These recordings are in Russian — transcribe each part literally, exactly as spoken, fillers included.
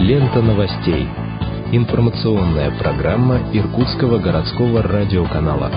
Лента новостей. Информационная программа Иркутского городского радиоканала.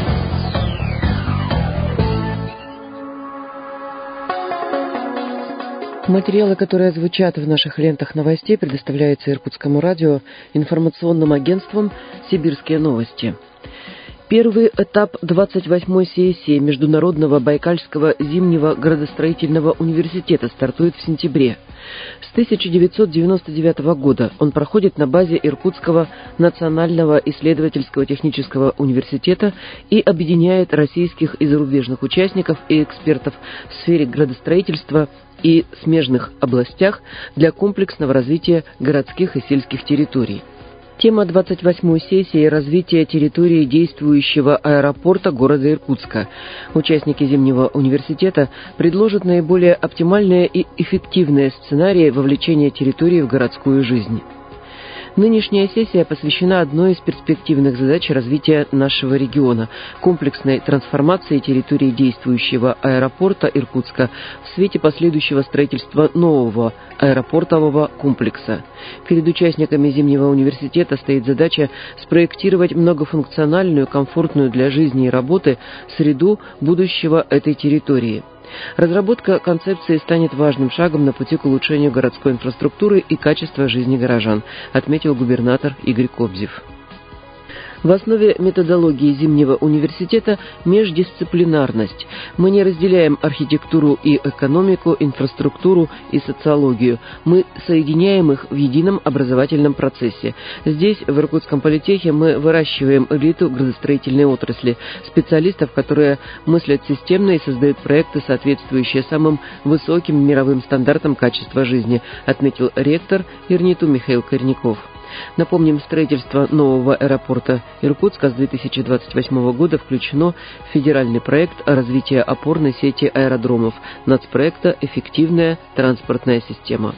Материалы, которые звучат в наших лентах новостей, предоставляются Иркутскому радио информационным агентством «Сибирские новости». Первый этап двадцать восьмой сессии Международного Байкальского зимнего градостроительного университета стартует в сентябре. С тысяча девятьсот девяносто девятого года он проходит на базе Иркутского национального исследовательского технического университета и объединяет российских и зарубежных участников и экспертов в сфере градостроительства и смежных областях для комплексного развития городских и сельских территорий. Тема двадцать восьмой сессии – развитие территории действующего аэропорта города Иркутска. Участники Зимнего университета предложат наиболее оптимальные и эффективные сценарии вовлечения территории в городскую жизнь. Нынешняя сессия посвящена одной из перспективных задач развития нашего региона – комплексной трансформации территории действующего аэропорта Иркутска в свете последующего строительства нового аэропортового комплекса. Перед участниками Зимнего университета стоит задача спроектировать многофункциональную, комфортную для жизни и работы среду будущего этой территории. Разработка концепции станет важным шагом на пути к улучшению городской инфраструктуры и качества жизни горожан, отметил губернатор Игорь Кобзев. В основе методологии Зимнего университета – междисциплинарность. Мы не разделяем архитектуру и экономику, инфраструктуру и социологию. Мы соединяем их в едином образовательном процессе. Здесь, в Иркутском политехе, мы выращиваем элиту градостроительной отрасли, специалистов, которые мыслят системно и создают проекты, соответствующие самым высоким мировым стандартам качества жизни, отметил ректор ИРНИТУ Михаил Корняков. Напомним, строительство нового аэропорта Иркутска с две тысячи двадцать восьмого года включено в федеральный проект развития опорной сети аэродромов нацпроекта «Эффективная транспортная система».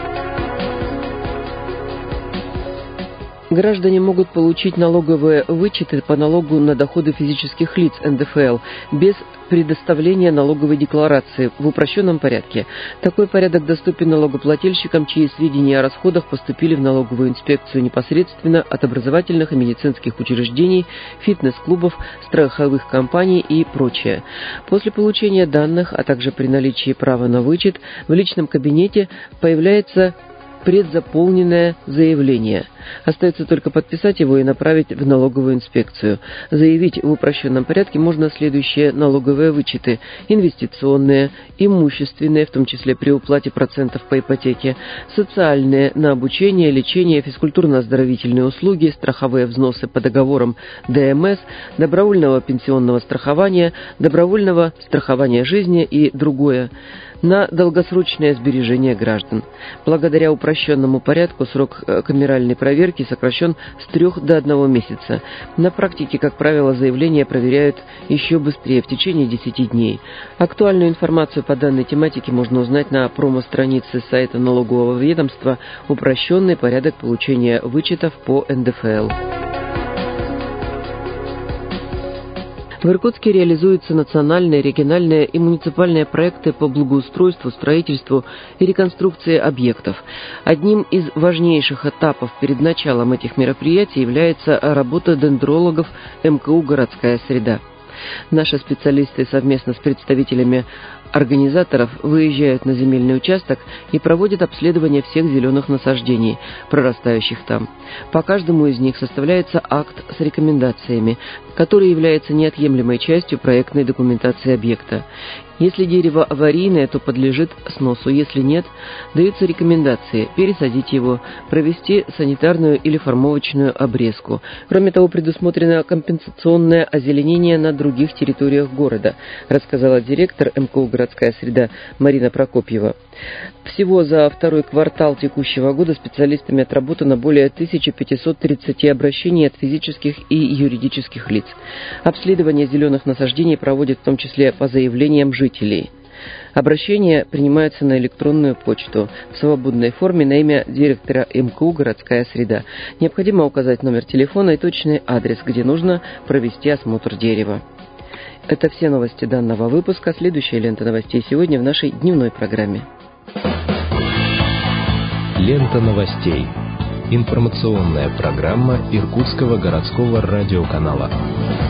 Граждане могут получить налоговые вычеты по налогу на доходы физических лиц эн дэ эф эл без предоставления налоговой декларации в упрощенном порядке. Такой порядок доступен налогоплательщикам, чьи сведения о расходах поступили в налоговую инспекцию непосредственно от образовательных и медицинских учреждений, фитнес-клубов, страховых компаний и прочее. После получения данных, а также при наличии права на вычет, в личном кабинете появляется предзаполненное заявление. Остается только подписать его и направить в налоговую инспекцию. Заявить в упрощенном порядке можно следующие налоговые вычеты: инвестиционные, имущественные, в том числе при уплате процентов по ипотеке, социальные, на обучение, лечение, физкультурно-оздоровительные услуги, страховые взносы по договорам дэ эм эс, добровольного пенсионного страхования, добровольного страхования жизни и другое, на долгосрочное сбережение граждан. Благодаря упрощенному порядку срок камеральной проверки сокращен с трех до одного месяца. На практике, как правило, заявления проверяют еще быстрее, в течение десяти дней. Актуальную информацию по данной тематике можно узнать на промо-странице сайта налогового ведомства «Упрощенный порядок получения вычетов по эн дэ эф эл». В Иркутске реализуются национальные, региональные и муниципальные проекты по благоустройству, строительству и реконструкции объектов. Одним из важнейших этапов перед началом этих мероприятий является работа дендрологов эм ка у «Городская среда». Наши специалисты совместно с представителями организаторов выезжают на земельный участок и проводят обследование всех зеленых насаждений, прорастающих там. По каждому из них составляется акт с рекомендациями, который является неотъемлемой частью проектной документации объекта. Если дерево аварийное, то подлежит сносу. Если нет, даются рекомендации пересадить его, провести санитарную или формовочную обрезку. Кроме того, предусмотрено компенсационное озеленение на других территориях города, рассказала директор эм ка у «Городская среда» Марина Прокопьева. Всего за второй квартал текущего года специалистами отработано более тысяча пятьсот тридцать обращений от физических и юридических лиц. Обследование зеленых насаждений проводят в том числе по заявлениям жителей. Обращения принимаются на электронную почту в свободной форме на имя директора эм ка у «Городская среда». Необходимо указать номер телефона и точный адрес, где нужно провести осмотр дерева. Это все новости данного выпуска. Следующая лента новостей сегодня в нашей дневной программе. Лента новостей. Информационная программа Иркутского городского радиоканала.